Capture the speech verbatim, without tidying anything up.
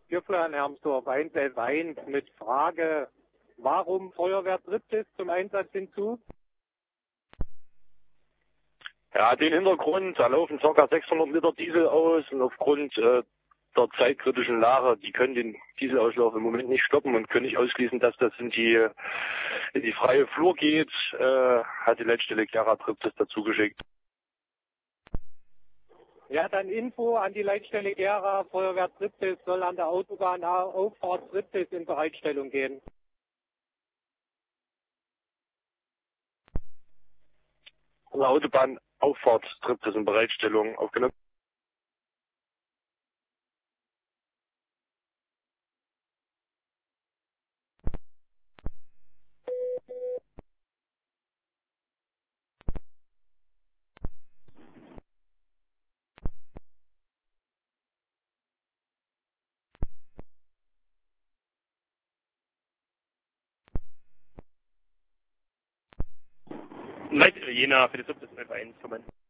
Gifler in Hermsdorf, Weinfeld Wein mit Frage, warum Feuerwehr Triptis zum Einsatz hinzu? Ja, den Hintergrund, da laufen ca. sechshundert Liter Diesel aus und aufgrund äh, der zeitkritischen Lage, die können den Dieselauslauf im Moment nicht stoppen und können nicht ausschließen, dass das in die, in die freie Flur geht, äh, hat die Leitstelle Gera Triptis dazu geschickt. Ja, dann Info an die Leitstelle Gera, Feuerwehr Triptis soll an der Autobahn Auffahrt Triptis in Bereitstellung gehen. An der Autobahn Auffahrt Triptis in Bereitstellung aufgenommen. Leitstelle Jena für die Triptis eins kommen.